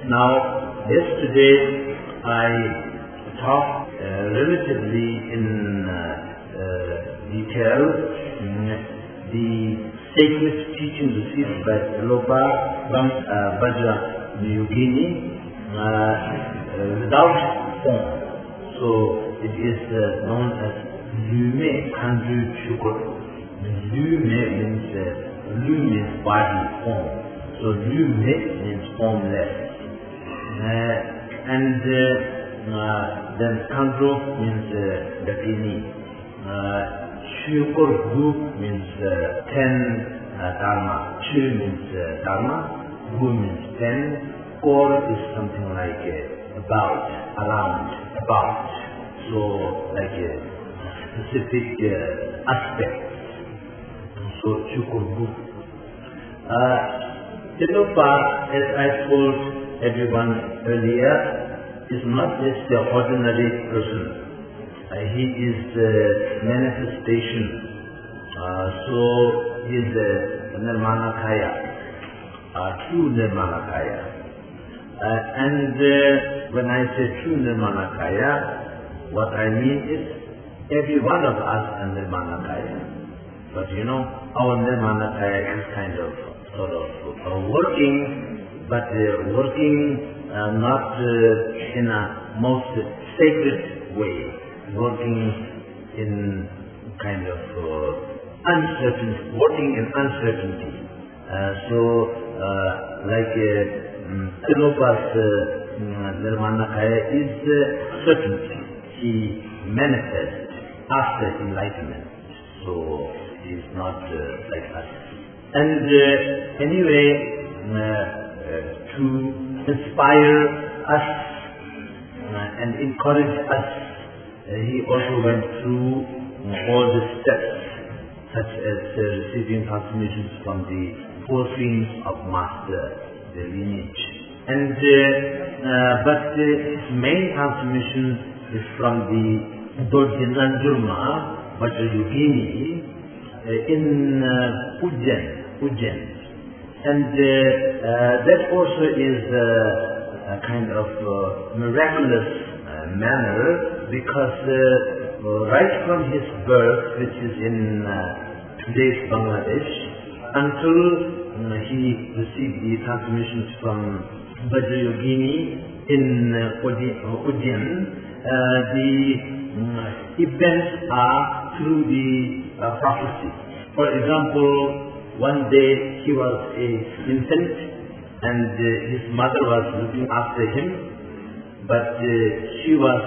Now, yesterday I talked relatively in detail the sacred teaching received by Tilopa from Vajrayogini without form. So it is known as Lume Kanju Chukur. Lume means body, form. So Lume means formless. And then Kanju means Dakini. Chukur Gu means 10 Dharma. Chu means Dharma. Gu means 10. Kor is something like about, around, about. So like a specific aspect. So Chukur Gu. Tilopa, as I told everyone earlier, is not just an ordinary person. He is the manifestation. So he is the Nirmanakaya, true Nirmanakaya. And when I say true Nirmanakaya, what I mean is every one of us are Nirmanakaya. But our Nirmanakaya is kind of sort of working, but working not in a most sacred way, working in kind of uncertainty, working in uncertainty. Like Tilopa's Nirmanakaya is certainty. He manifests after enlightenment. So he is not like us. And anyway, to inspire us and encourage us, he also went through all the steps, such as receiving transmissions from the four streams of Master, the lineage. And but his main transmission is from the Dodjinanjurma, Vajrayogini, in Ujjain. And that also is a kind of miraculous manner, because right from his birth, which is in today's Bangladesh, until he received the transmissions from Vajrayogini in Ujjain, the events are through the prophecy. For example, one day he was an infant and his mother was looking after him, but she was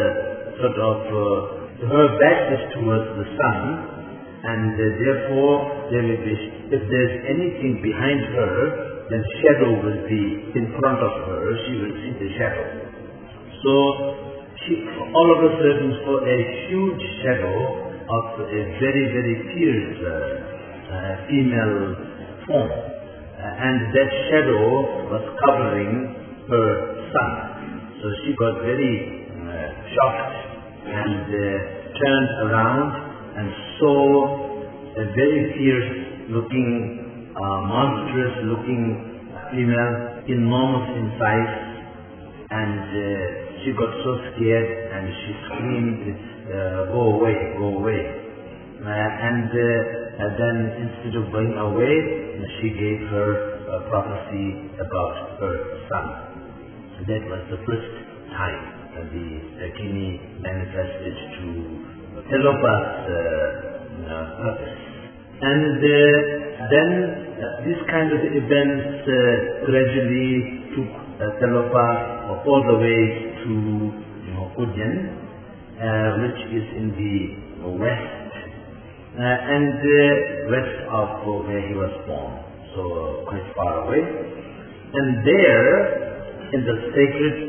her back is towards the sun, and therefore if there's anything behind her, then shadow will be in front of her, she will see the shadow. So she all of a sudden saw a huge shadow of a very, very fierce female form, and that shadow was covering her son. So she got very shocked and turned around and saw a very fierce looking, monstrous looking female, enormous in size, and she got so scared and she screamed, go away, go away. And then instead of going away, she gave her a prophecy about her son. That was the first time the Dakini manifested to Tilopa's purpose. And then this kind of events gradually took Tilopa all the way to Ujjain, which is in the west, and west of where he was born, so quite far away. And there, in the sacred,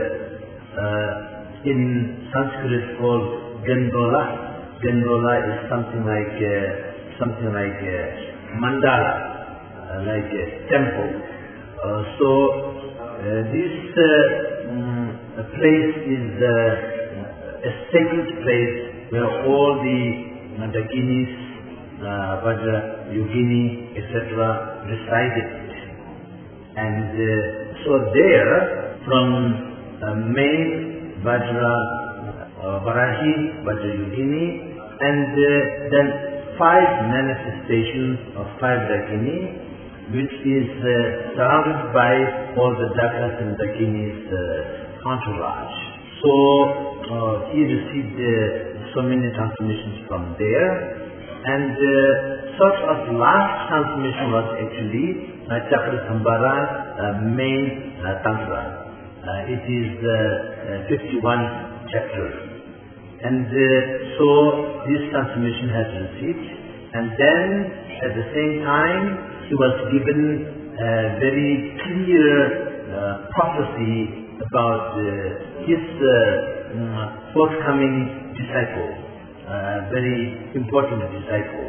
in Sanskrit called Gandola. Gandola is something like mandala, like a temple. This place is a sacred place where all the Dakinis, Vajrayogini, etc. resided. And So there, from main Vajra, Varahi, Vajrayogini, and then 5 manifestations of 5 Dakini, which is surrounded by all the Dakas and Dakini's entourage. So he received so many transmissions from there, and sort of last transmission was actually Chakra main Tantra. It is 51 chapters. And so this transmission has received, and then at the same time he was given a very clear prophecy about his forthcoming disciple, very important disciple,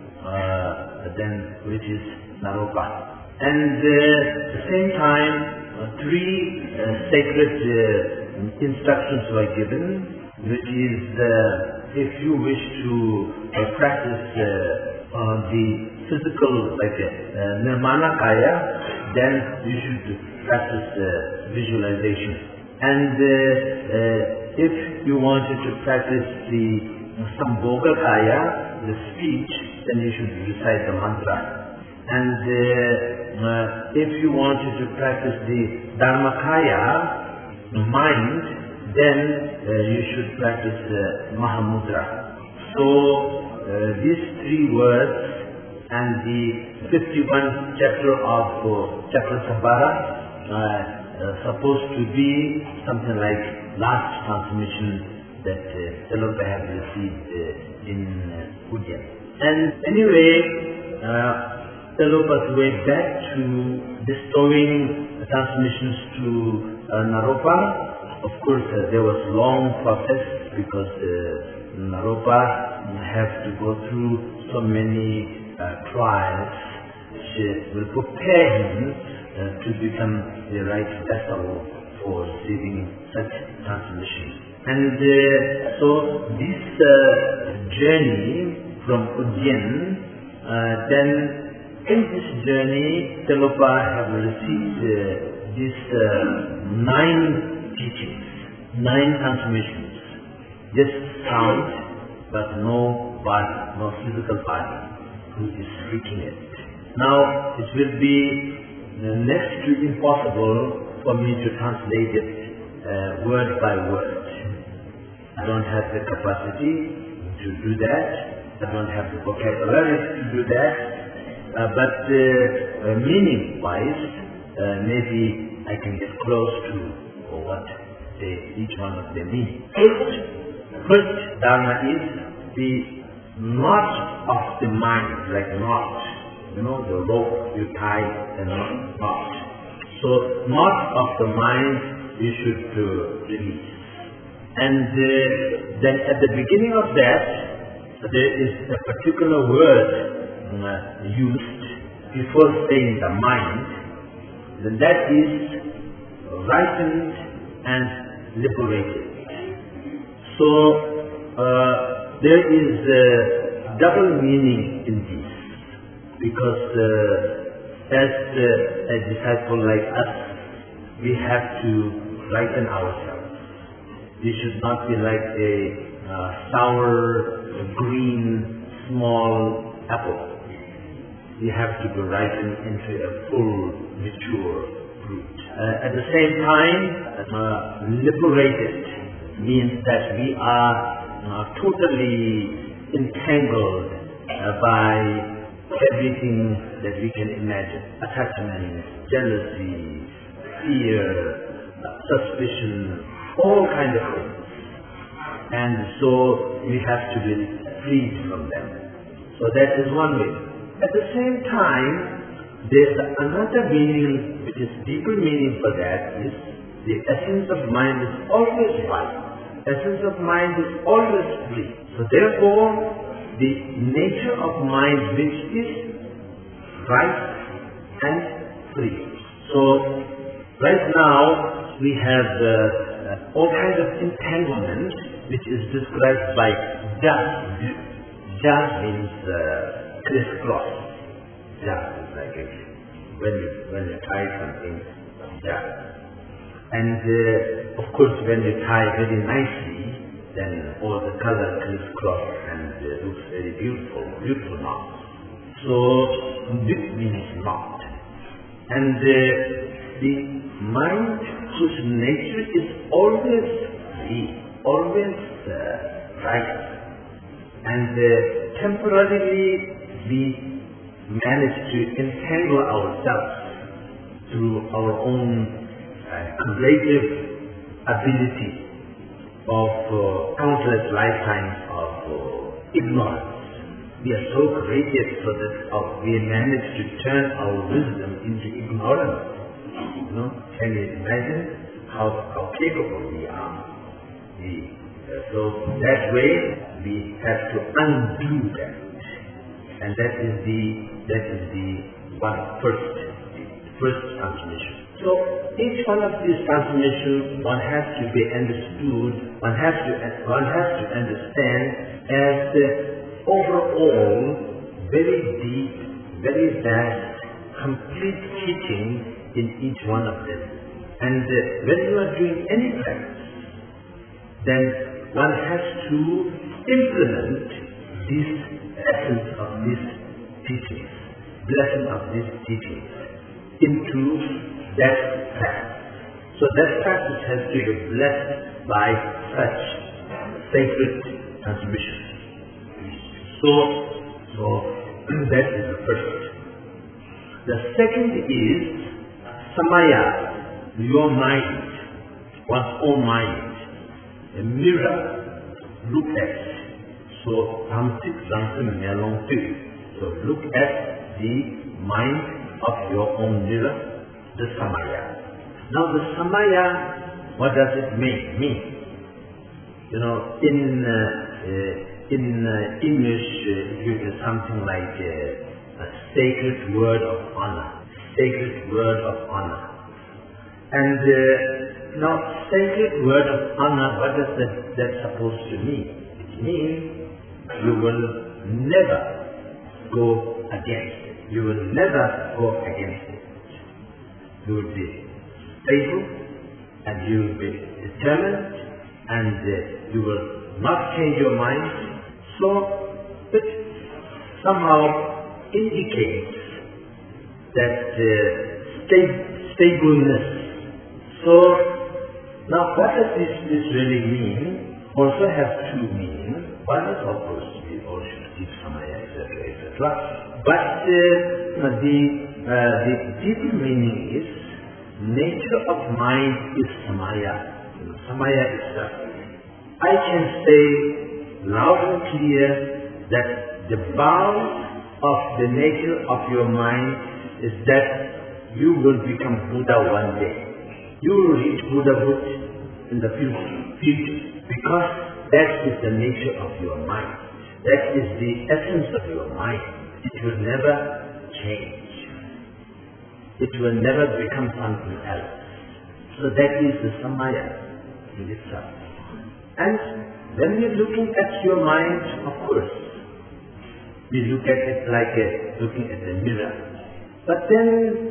which is Naropa. And at the same time, 3 sacred instructions were given, which is if you wish to practice the physical, like Nirmana Kaya, then you should practice visualization. And if you wanted to practice the Sambhoga Kaya, the speech, then you should recite the mantra. And if you wanted to practice the Dharmakaya, the mind, then you should practice Mahamudra. So these 3 words and the 51 chapter of Chakrasambhara supposed to be something like last transmission that Tilopa have received in Ujjain. And anyway, Tilopa's way back to bestowing transmissions to Naropa. Of course, there was long process because Naropa have to go through so many trials which will prepare him to become the right vessel for receiving such transmission. And so this journey from Ujjain, then in this journey, Tilopa have received these 9 teachings, 9 transmissions. Just sound, but no body, no physical body who is speaking it. Now, it will be next to impossible for me to translate it word by word. I don't have the capacity to do that. I don't have the vocabulary to do that. But meaning-wise, maybe I can get close to what each one of them mean. First Dharma is the knot of the mind, like knot. You know, the rope you tie and knot. So knot of the mind you should release. And then at the beginning of that, there is a particular word used before saying the mind, then that is ripened and liberated. So there is a double meaning in this, because as a disciple like us, we have to ripen ourselves. We should not be like a sour, green, small apple. We have to be ripened into a full, mature fruit. At the same time, liberated means that we are totally entangled by everything that we can imagine. Attachment, jealousy, fear, suspicion, all kinds of things. And so we have to be freed from them. So that is one way. At the same time, there's another meaning, which is deeper meaning for that, is the essence of mind is always right. Essence of mind is always free. So therefore, the nature of mind which is right and free. So right now we have all kinds of entanglement, which is described by ja. Ja means crisscross. Ja is like when you tie something, Yeah. And of course, when you tie very nicely, then all the color crisscross and looks very beautiful, beautiful knot. So this means knot. And the mind whose nature is always free, always right. And temporarily we manage to entangle ourselves through our own creative ability of countless lifetimes of ignorance. We are so creative so that we manage to turn our wisdom into ignorance. Can you imagine how capable we are? So that way we have to undo that, and that is the first transmission. So each one of these transmissions, one has to be understood. One has to understand as the overall, very deep, very vast, complete teaching in each one of them. And when you are doing any practice, then one has to implement this essence of these teachings, blessing of these teachings, into that practice. So that practice has to be blessed by such sacred transmission. So that is the first. The second is samaya, your mind, one's own mind, a mirror, look at. So tamtik zantim melong tu. So look at the mind of your own mirror, the samaya. Now the samaya, what does it mean? In English, it is something like a sacred word of honor. Sacred word of honor. And now, sacred word of honor, what does that supposed to mean? It means you will never go against it. You will never go against it. You will be faithful, and you will be determined, and you will not change your mind. So it somehow indicates that stableness. So now what does this really mean? Also has two meanings. One is of course we all should keep samaya, etc. But the deeper meaning is nature of mind is samaya. Samaya itself. I can say loud and clear that the bound of the nature of your mind is that you will become Buddha one day. You will reach Buddhahood in the future because that is the nature of your mind. That is the essence of your mind. It will never change. It will never become something else. So that is the samaya in itself. And when we're looking at your mind, of course, we look at it like looking at a mirror. But then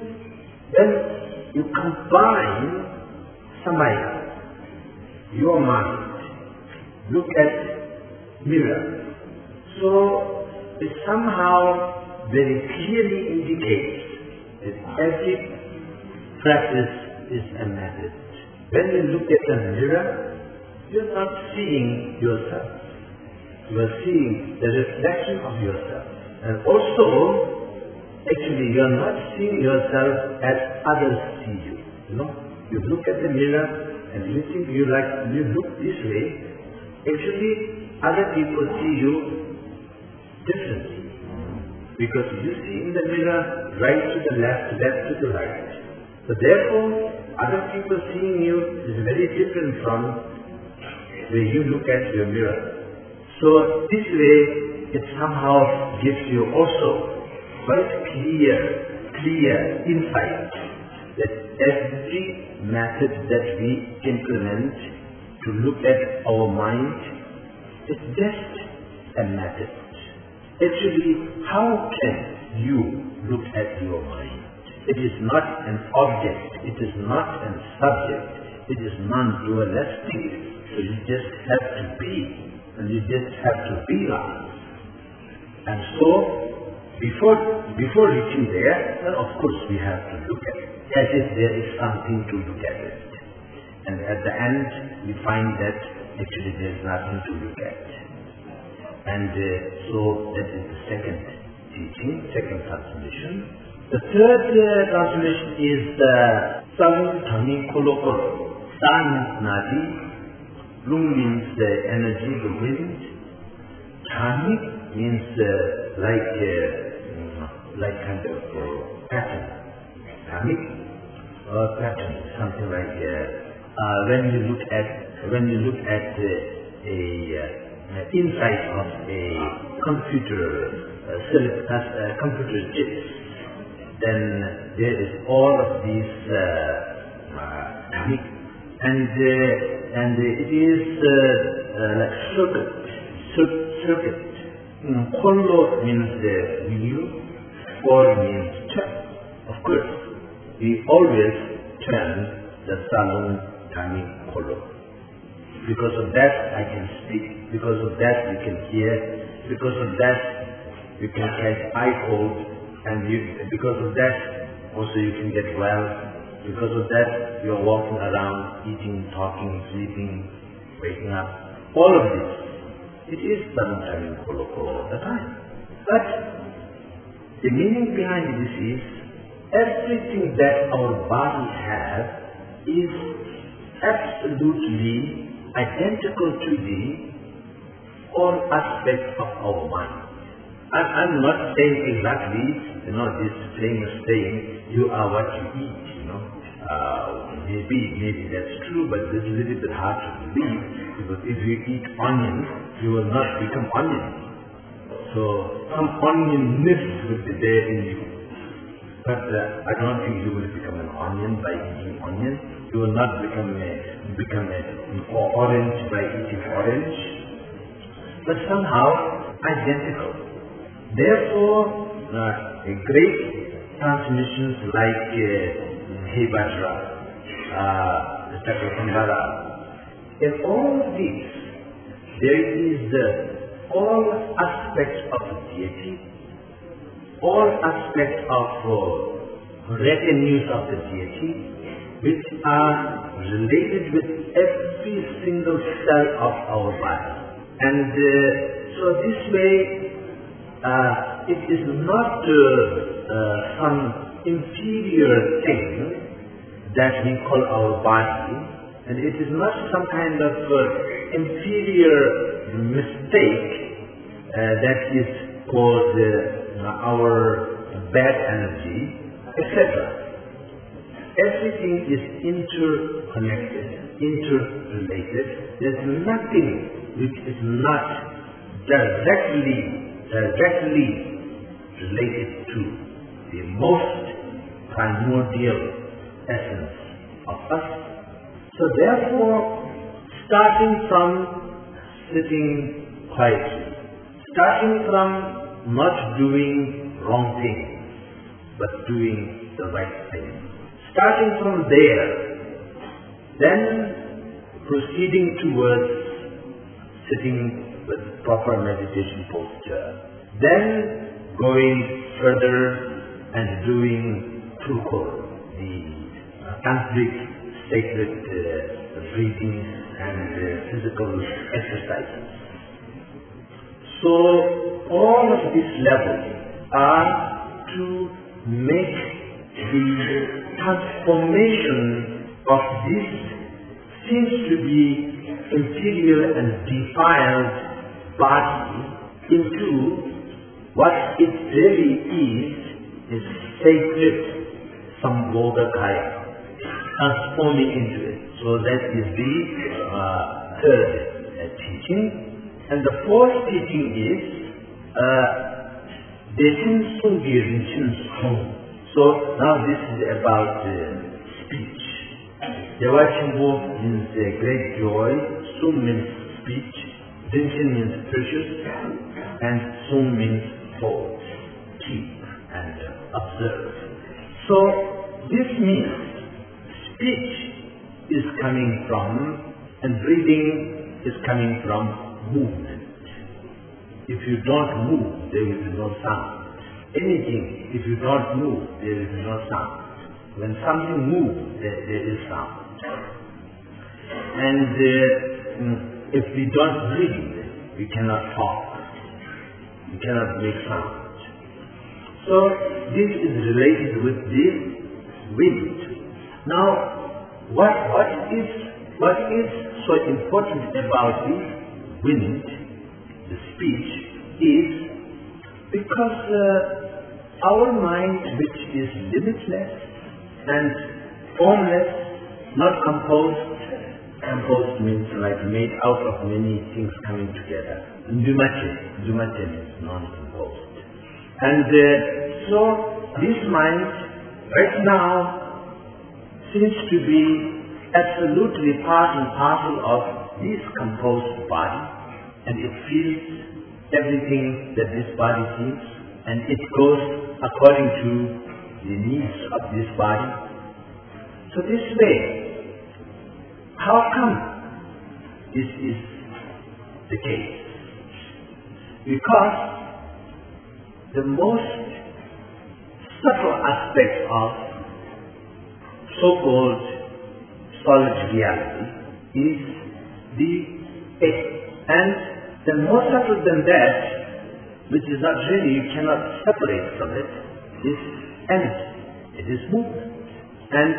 you combine samaya, your mind, look at mirror. So it somehow very clearly indicates that every practice is a method. When you look at the mirror, you're not seeing yourself. You are seeing the reflection of yourself. And also, actually, you're not seeing yourself as others see you. You look at the mirror and you think you look this way. Actually, other people see you differently. Because you see in the mirror right to the left, left to the right. So therefore, other people seeing you is very different from where you look at your mirror. So this way, it somehow gives you also quite clear insight that every method that we implement to look at our mind is just a method. Actually, how can you look at your mind? It is not an object. It is not a subject. It is non-dualistic. So you just have to be, and you just have to realize. And so, before reaching there, then of course we have to look at it, as if there is something to look at it. And at the end, we find that actually there is nothing to look at. And so that is the second teaching, second transmission. The third transmission is the Salung Dhami Kolo Kolo. Sa means nadi, Lung means the energy, the wind. Dhami means like kind of pattern. Dhami pattern, something like when you look at inside of a computer computer chips, then there is all of these and it is like circuit. Kolo means wheel, or means turn. Of course, we always turn the Salung Dhami Kolo. Because of that I can speak, because of that you can hear, because of that you can catch eye cold, and because of that also you can get well, because of that you are walking around, eating, talking, sleeping, waking up. All of this, it is Salung Dhami Kolo all the time. But the meaning behind this is everything that our body has is absolutely identical to the all aspects of our mind. I'm not saying exactly, this famous saying, you are what you eat, maybe that's true, but it's a little bit hard to believe, because if you eat onion, you will not become onion. So some onionness will be there in you. But I don't think you will become an onion by eating onion. You will not become an orange by eating orange, but somehow identical. Therefore, great transmissions like He Vajra, Chakrakandara, in all of these, there is all aspects of the deity, all aspects of retinues of the deity, which are related with every single cell of our body. And so this way, it is not some inferior thing that we call our body, and it is not some kind of inferior mistake that is called our bad energy, etc. Everything is interconnected, interrelated. There is nothing which is not directly related to the most primordial essence of us. So therefore, starting from sitting quietly, starting from not doing wrong things, but doing the right thing, starting from there, then proceeding towards sitting with proper meditation posture, then going further and doing Trukor, the tantric sacred breathing and physical exercises. So all of these levels are to make the transformation of this seems to be inferior and defiled body into what it really is sacred Sambodhakaya, transforming into it. So that is the third teaching. And the fourth teaching is Deshin Sungi Rinchin Sung. So now this is about speech. Dewachimbo means great joy, Sung means speech, Rinchin means precious, and Sung means hold, keep, and observe. So this means speech is coming from and breathing is coming from movement. If you don't move, there will be no sound. Anything, if you don't move, there will be no sound. When something moves, there is sound. And if we don't breathe, we cannot talk. We cannot make sound. So this is related with the wind. Now, what is so important about the wind, the speech, is because our mind, which is limitless and formless, not composed. Composed means like made out of many things coming together. Dumache means non-composed. And so this mind right now seems to be absolutely part and parcel of this composed body, and it feels everything that this body feels, and it goes according to the needs of this body. So this way, how come this is the case? Because the most subtle aspect of so-called solid reality is the air. And the more subtle than that, which is not really, you cannot separate from it, is energy. It is movement. And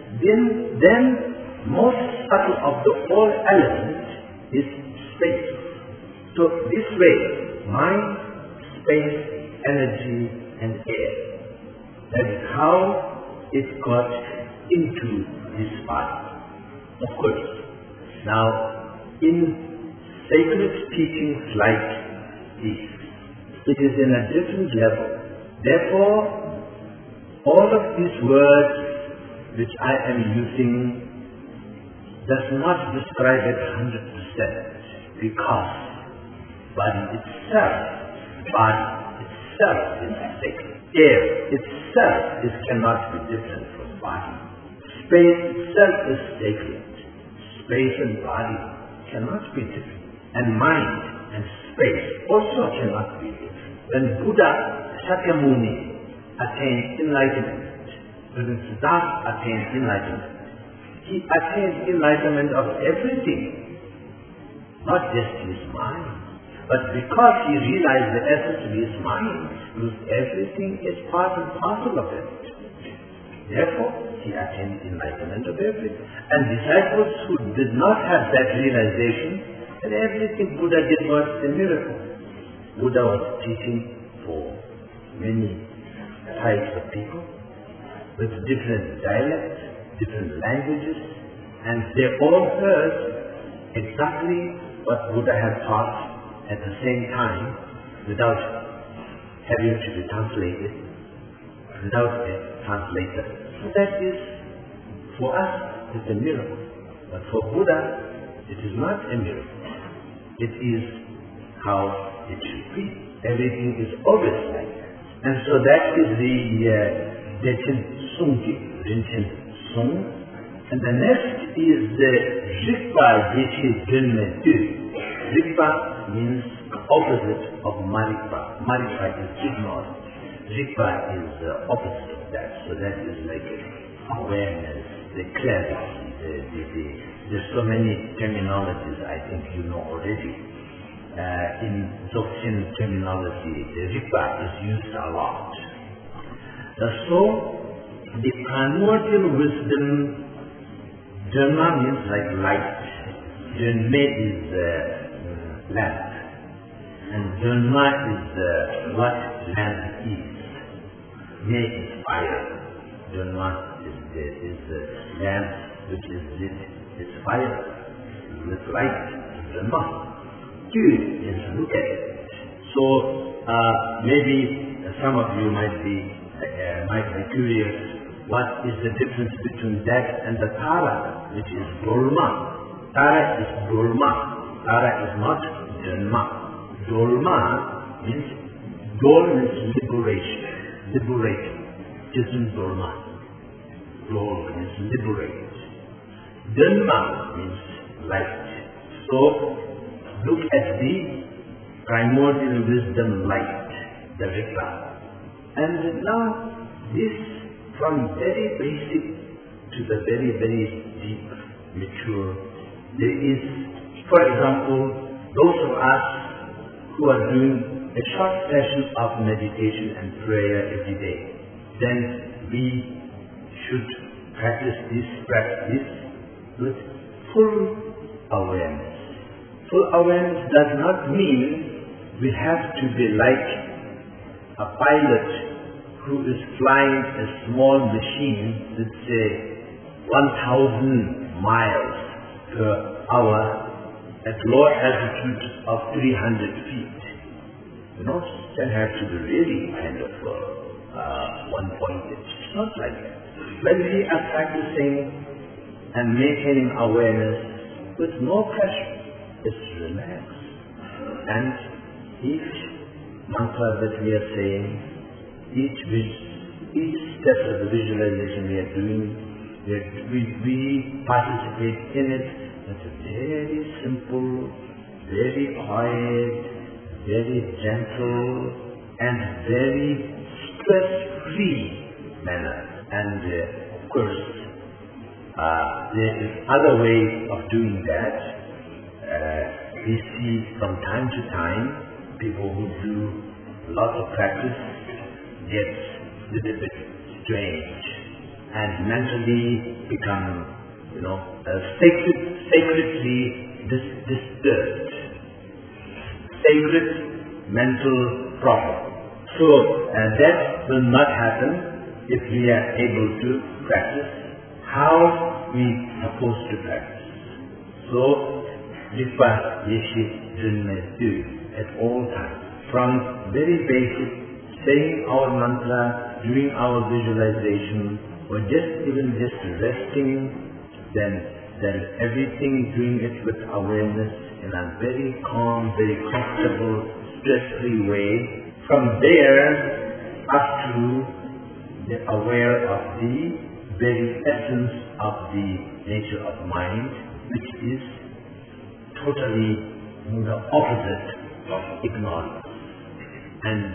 then most subtle of the whole element is space. So this way, mind, space, energy, and air. That is how it got into this body. Of course, now in sacred teachings like this, it is in a different level. Therefore, all of these words which I am using does not describe it 100%, because body itself is sacred. Air itself cannot be different from body. Space itself is sacred. Space and body cannot be different. And mind and space also cannot be different. When Buddha Shakyamuni attained enlightenment, when Siddhartha attained enlightenment, he attained enlightenment of everything, not just his mind. But because he realized the essence of his mind, everything is part and parcel of it. Therefore, he attained enlightenment of everything. And disciples who did not have that realization, and everything Buddha did was a miracle. Buddha was teaching for many types of people, with different dialects, different languages, and they all heard exactly what Buddha had taught at the same time, without having to be translated, without a translator. So that is, for us, it's a miracle. But for Buddha, it is not a miracle. It is how it should be. Everything is always like that. And so that is the Dechen Sungki, Rinchen Sung. And the next is the Rikpa Dechi Dünme Tu. Rikpa means opposite of Marikpa. Marikpa is ignorance. Rikpa is the opposite of that. So that is like awareness, the clarity. There's so many terminologies I think you know already. In Dzogchen terminology, the Rikpa is used a lot. So the primordial wisdom, Dharma means like light. Dharma is lamp. And Dharma is what lamp is. Me is fire. Dharma is the lamp which is lit. It's fire with light. Dharma. Tu is look at it. So maybe some of you might be curious. What is the difference between that and the Tara, which is Dolma? Tara is Dolma. Tara is not Dharma. Dolma means Dol means liberation. Liberating. which is in Burma. Lord means liberate. Dharma means light. So, look at the primordial wisdom light, the Rika. And now, this from very basic to the very, very deep, mature, there is, for example, those of us who are doing a short session of meditation and prayer every day, then we should practice this practice with full awareness. Full awareness does not mean we have to be like a pilot who is flying a small machine with say 1,000 miles per hour at low altitude of 300 feet. You know, that has to be really kind of one-pointed. It's not like that. When we are practicing and maintaining awareness with no pressure, just relax. And each mantra that we are saying, each step of the visualization we are doing, we participate in it. It's a very simple, very quiet, very gentle, and very stress-free manner. And of course, there is other way of doing that. We see from time to time people who do lots of practice get a little bit strange and mentally become, sacredly disturbed. Sacred mental problem. So that will not happen if we are able to practice how we are supposed to practice. So, Jikpa Yeshi Drinme do at all times. From very basic, saying our mantra, doing our visualization, or even just resting, then everything doing it with awareness in a very calm, very comfortable, stress-free way. From there up to the aware of the very essence of the nature of mind, which is totally the opposite of ignorance. And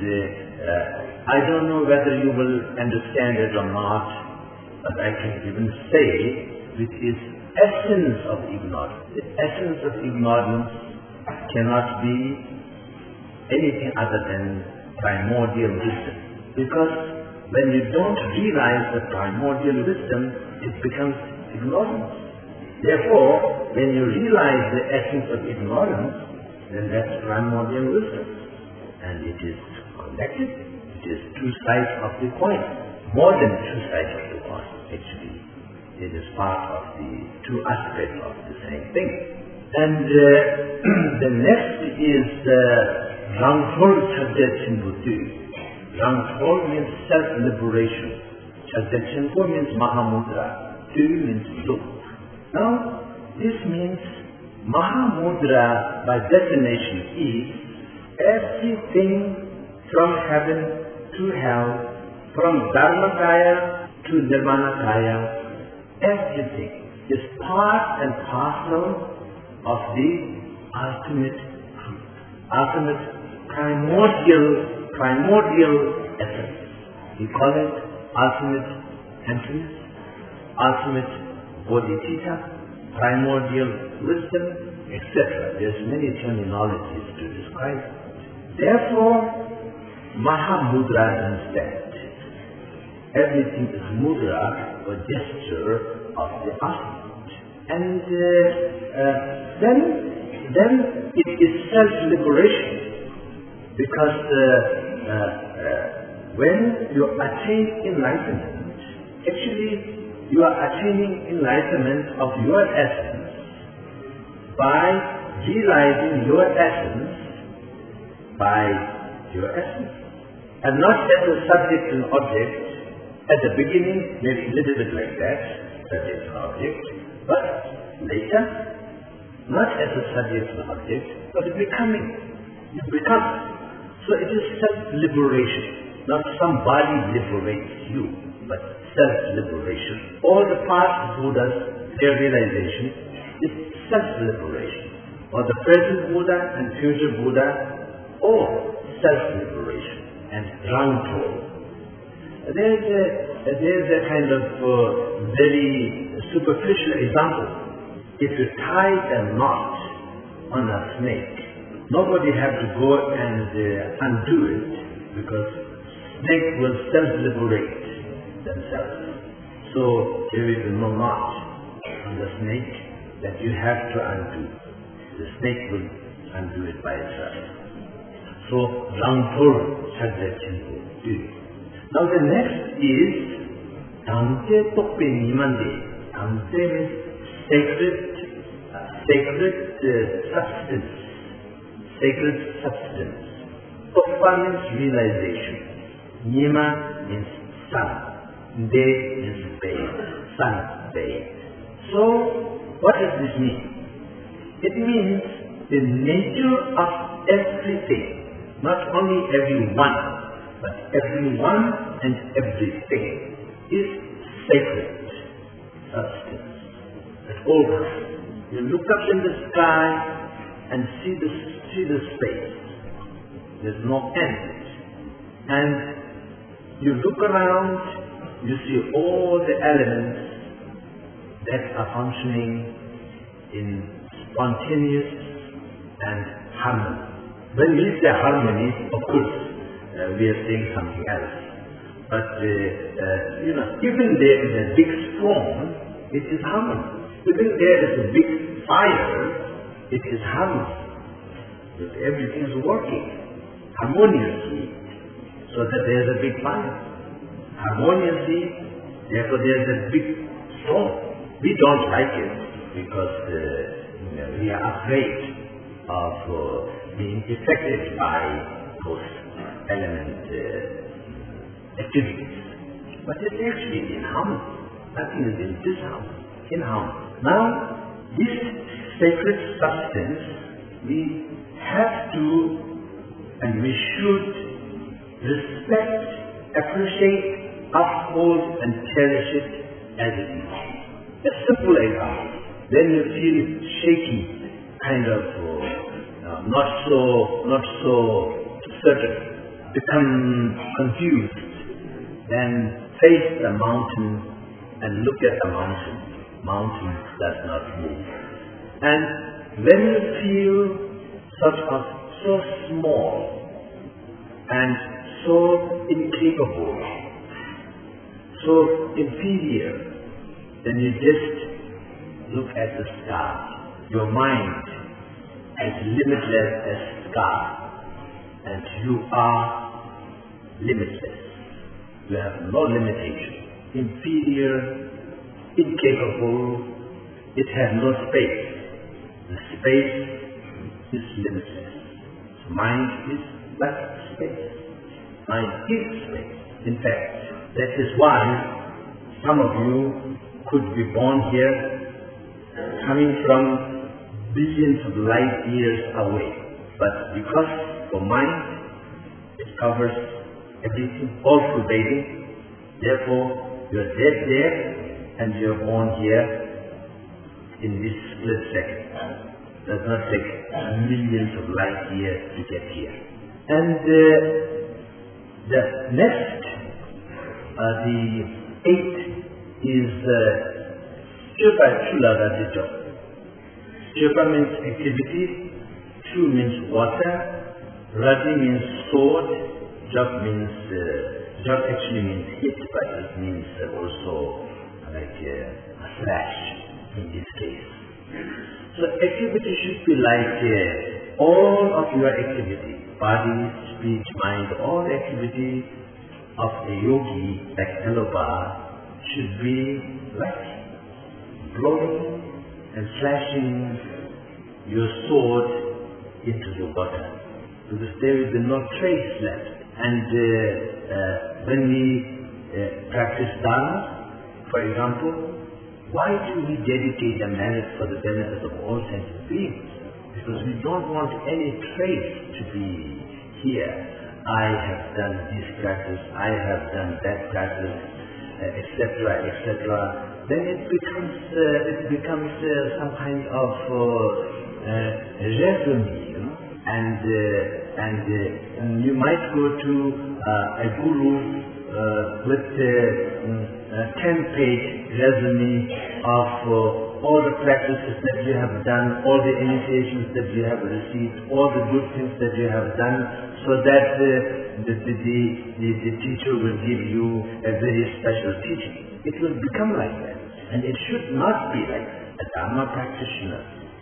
I don't know whether you will understand it or not, but I can even say which is essence of ignorance. The essence of ignorance cannot be anything other than primordial wisdom. Because when you don't realize the primordial wisdom, it becomes ignorance. Therefore, when you realize the essence of ignorance, then that's primordial wisdom. And it is connected. It is two sides of the coin. More than two sides of the coin, actually. It is part of the two aspects of the same thing. And the next is Rangthol Chagdet Chinbutu. Rangthol means self-liberation. Chagdet Chinbu means Mahamudra. Tu means look. Now, this means Mahamudra by definition is everything from heaven to hell, from Dharmakaya to Nirmanakaya, everything is part and parcel of the ultimate truth, ultimate primordial essence. We call it ultimate emptiness, ultimate bodhicitta, primordial wisdom, etc. There's many terminologies to describe it. Therefore, Mahamudra means that everything is mudra, or gesture of the ultimate. And then it is self-liberation, because when you attain enlightenment, actually you are attaining enlightenment of your essence by realizing your essence by your essence, and not as a subject and object. At the beginning, maybe a little bit like that, subject and object, but later, not as a subject and object, but becoming. You become. So it is self-liberation, not somebody liberates you. but self-liberation. All the past Buddhas, their realization is self-liberation. Or the present Buddha and future Buddha, all self-liberation and Rangto. There's a kind of very superficial example. If you tie a knot on a snake, nobody have to go and undo it, because snake will self-liberate themselves. So there is no knot on the snake that you have to undo. The snake will undo it by itself. So Rangtor Chagda. Now the next is Dante Toppe Nimande. Dante means sacred substance. Sacred substance. Toppa means realization. Nima means sun. De means bathe. Sun bathe. So what does this mean? It means the nature of everything, not only everyone, but everyone and everything is sacred substance. At all times, you look up in the sky and see the space. There's no end. And you look around, you see all the elements that are functioning in spontaneous and harmony. When we say harmony, of course, we are saying something else. But even there is a big storm, it is harmony. Even there is a big fire, it is harmony. Because everything is working harmoniously, so that there is a big fire. Harmoniously, therefore there is a big storm. We don't like it because we are afraid of being affected by those element activities. But it's actually in harmony. Nothing is in disharmony, in harmony. Now, this sacred substance, we have to and we should respect, appreciate, uphold and cherish it as it is. A simple example. When you feel shaky, kind of not so certain, become confused, then face the mountain and look at the mountain. Mountain does not move. And when you feel so small and so incapable, so inferior, then you just look at the sky. Your mind as limitless as sky, and you are limitless. You have no limitation. Inferior, incapable, it has no space. The space is limitless. Mind is but space. Mind is space. In fact, that is why some of you could be born here, coming from billions of light years away. But because for mind, it covers everything, all pervading, therefore you are dead there and you are born here in this split second. It does not take millions of light years to get here. And the next, the eighth is Chupa Chula Rajito. Chupa means activity, Chu means water, Raji means sword, Jog actually means hit, but it means also like a slash in this case. So activity should be like all of your activity, body, speech, mind, all activity of a yogi like Alopa should be like blowing and slashing your sword into the water, because there will be no trace left. And when we practice dharma, for example, why do we dedicate a merit for the benefit of all sentient beings? Because we don't want any trace to be here. I have done this practice, I have done that practice, etc., then it becomes some kind of resume, and you might go to a guru with a 10-page resume of all the practices that you have done, all the initiations that you have received, all the good things that you have done, so that the teacher will give you a very special teaching. It will become like that. And it should not be like that. A Dharma practitioner,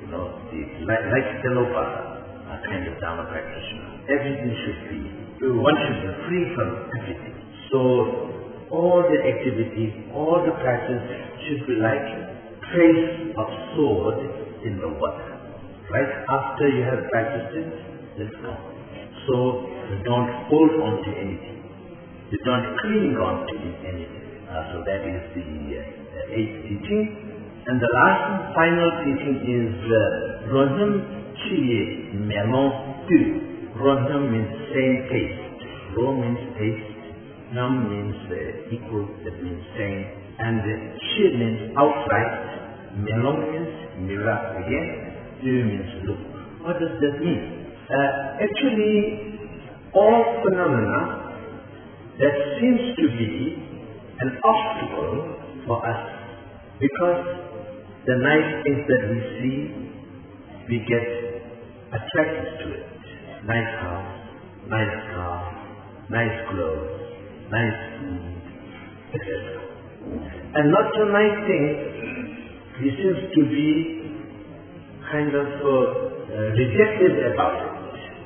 like Theravada, a kind of Dharma practitioner. Everything should be, one should be free from everything. So all the activity, all the practice should be like trace of sword in the water. Right after you have practiced it, let's go. So you don't hold on to anything. You don't cling on to anything. So that is the eighth teaching. And the last and final teaching is Ronham Chiye Melon Tu. Ronham means same taste. Ro means taste. Nam means equal, that means same. And Chi means outright. Melon means mirror again. Tu means look. What does that mean? Actually, all phenomena that seems to be an obstacle for us, because the nice things that we see, we get attracted to it. Nice house, nice car, nice clothes, nice food, etc. And not so nice things, we seem to be kind of rejected about it.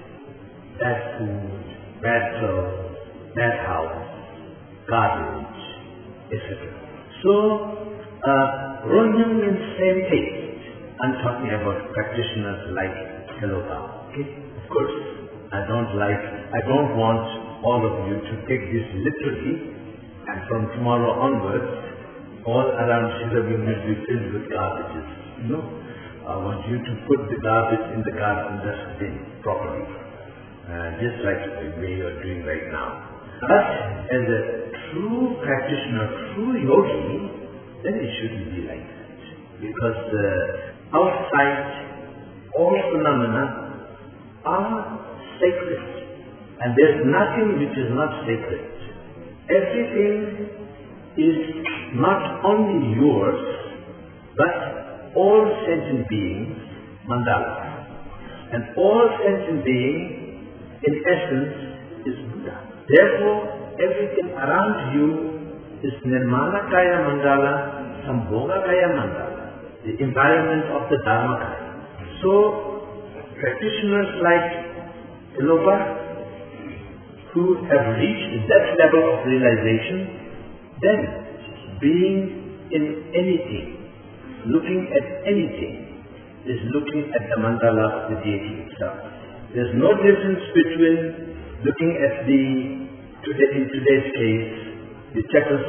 Bad food, bad clothes, bad house, garbage, etc. So, Ronham means same taste. I'm talking about practitioners like Theravada. Okay? Of course, I don't want all of you to take this literally, and from tomorrow onwards, all around Shirabim will be filled with garbages. No. I want you to put the garbage in the garden dustbin properly. Just like the way you are doing right now. But as a true practitioner, true yogi, then it shouldn't be like that. Because outside, all phenomena are sacred. And there's nothing which is not sacred. Everything is not only yours, but all sentient beings, mandala. And all sentient beings, in essence, is Buddha. Therefore, everything around you is Nirmana Kaya Mandala, Sambhoga Kaya Mandala, the environment of the Dharma Kaya. So, practitioners like Theravada, who have reached that level of realization, then being in anything, looking at anything, is looking at the mandala of the deity itself. There's no difference between looking at in today's case, the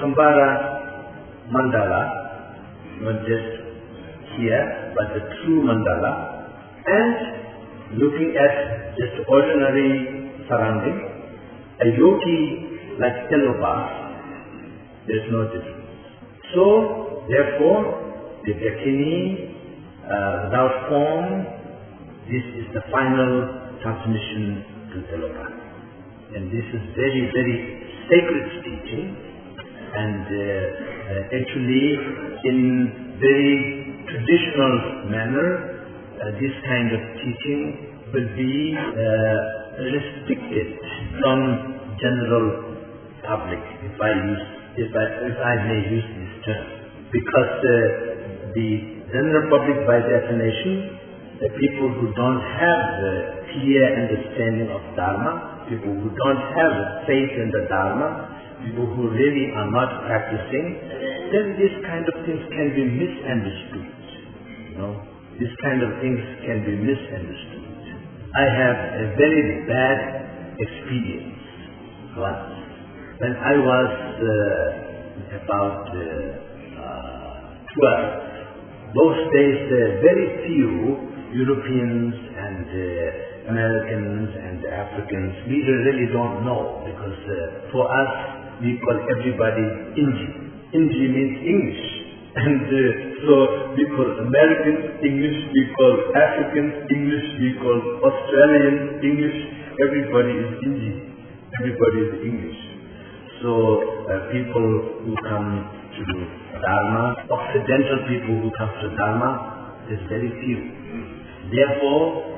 Chakra mandala, not just here, but the true mandala, and looking at just ordinary surrounding. A yogi like Theravada, there's no difference. So, therefore, the Dakini, without form, this is the final transmission to Theravada. And this is very, very sacred teaching, and actually in very traditional manner, this kind of teaching will be restricted from general public, if I may use this term, because the general public, by definition, the people who don't have the clear understanding of Dharma, people who don't have faith in the Dharma, people who really are not practicing, then these kind of things can be misunderstood. These kind of things can be misunderstood. I have a very bad experience once. When I was about 12, those days very few Europeans and Americans and Africans, we really don't know, because for us, we call everybody Indian. Hindi means English. And so we call Americans English, we call Africans English, we call Australians English. Everybody is Hindi. Everybody is English. So people who come to Dharma, Occidental people who come to Dharma, is very few. Therefore,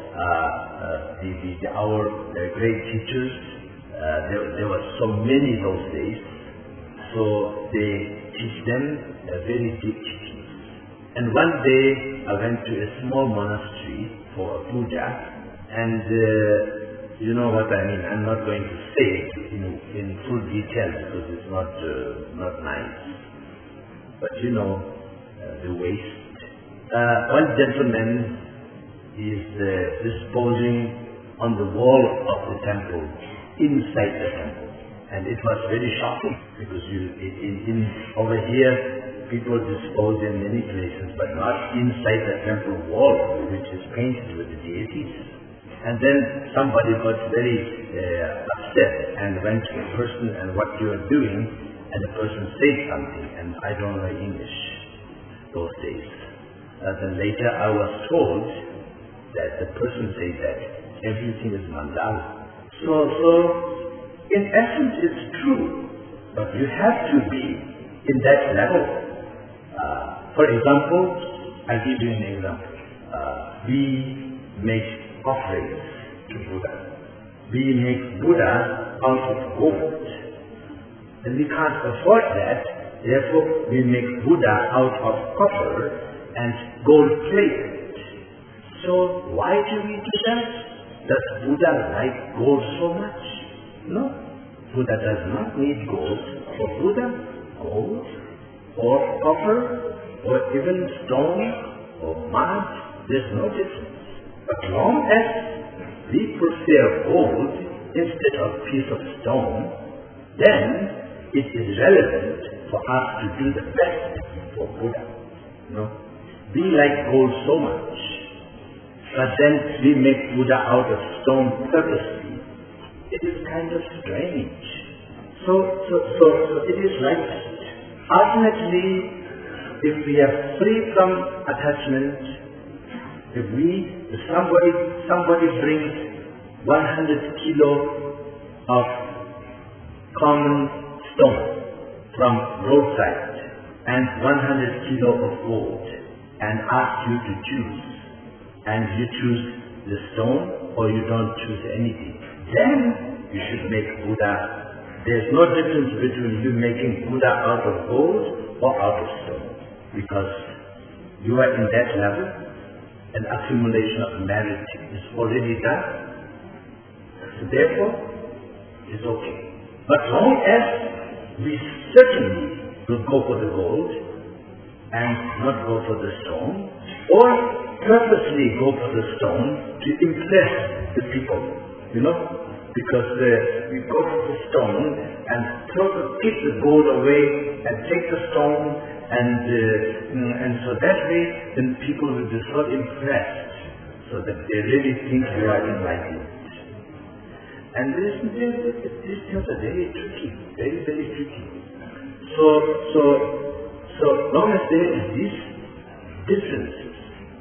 our great teachers, there were so many those days, so they teach them very deep teachings. And one day I went to a small monastery for a puja, and you know what I mean. I'm not going to say it in full detail because it's not nice. But you know, the waste. One gentleman is disposing on the wall of the temple, inside the temple. And it was very shocking because over here people dispose in many places, but not inside the temple wall, which is painted with the deities. And then somebody got very upset and went to the person and what you are doing, and the person said something, and I don't know English those days. Then later I was told that the person said that everything is mandala. So in essence it's true, but you have to be in that level. For example, I'll give you an example. We make offerings to Buddha. We make Buddha out of gold. And we can't afford that, therefore we make Buddha out of copper and gold plated. So why do we do that? Does Buddha like gold so much? No. Buddha does not need gold. For Buddha, gold or copper or even stone or mud, there's no difference. But long as we prefer gold instead of piece of stone, then it is relevant for us to do the best for Buddha. No? We like gold so much, but then we make Buddha out of stone purposely. It is kind of strange. So it is like that. Ultimately, if we are free from attachment, if somebody brings 100 kilo of common stone from roadside and 100 kilo of gold and asks you to choose, and you choose the stone or you don't choose anything, then you should make Buddha. There's no difference between you making Buddha out of gold or out of stone, because you are in that level. An accumulation of merit is already done. So therefore, it's okay. But long as we certainly will go for the gold and not go for the stone, or purposely go for the stone to impress the people, because we go for the stone and keep the gold away and take the stone, and so that way then people will be so impressed so that they really think we are enlightened. And these things are very tricky, very, very tricky. So long as there is these differences,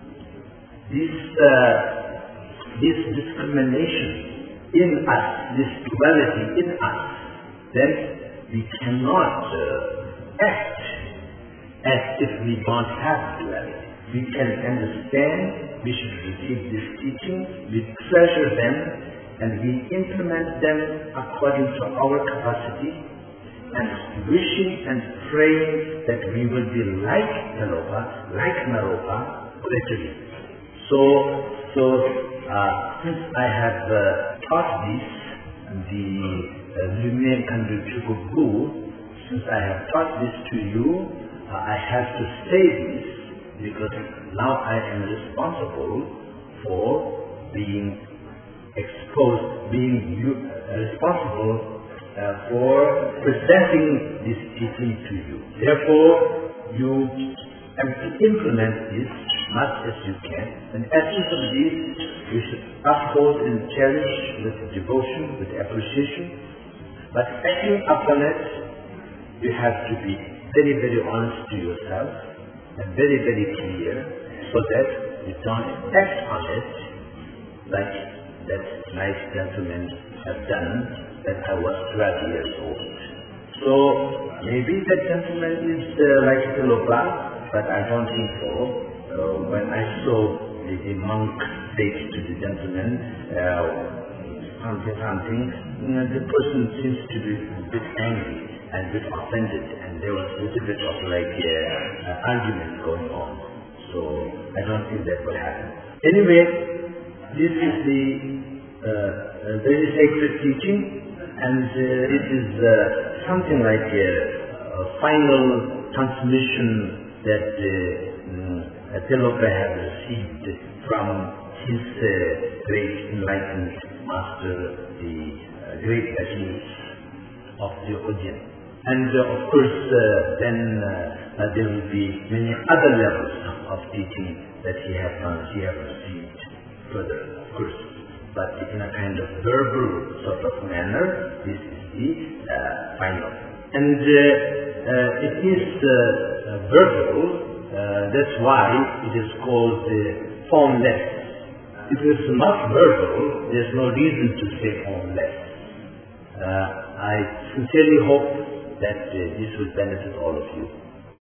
this discrimination in us, this duality in us, then we cannot act as if we don't have duality. We can understand, we should receive these teachings, we treasure them, and we implement them according to our capacity, and wishing and praying that we will be like Naropa, like Naropa, gradually. So since I have taught this, the Lumiere Kandu Chukugu, since I have taught this to you, I have to say this because now I am responsible for being exposed, responsible for presenting this teaching to you. Therefore, you have to implement this much as you can. And essence of this, you should uphold and cherish with devotion, with appreciation. But acting upon it, you have to be very, very honest to yourself and very, very clear so that you don't act on it like that nice gentleman have done when I was 12 years old. So maybe that gentleman is like Tilopa, but I don't think so. When I saw the monk say to the gentleman, something, the person seems to be a bit angry and a bit offended, and there was a little bit of like argument going on. So I don't think that will happen. Anyway, this is the very sacred teaching, and it is something like a final transmission that Tilopa has received from his great enlightened master, the great Ajis of the Ujjain. And of course, then there will be many other levels of teaching that he has received further, of course. But in a kind of verbal sort of manner, this is the final. And it is verbal, that's why it is called formless. If it is not verbal, there is no reason to say formless. I sincerely hope that this will benefit all of you.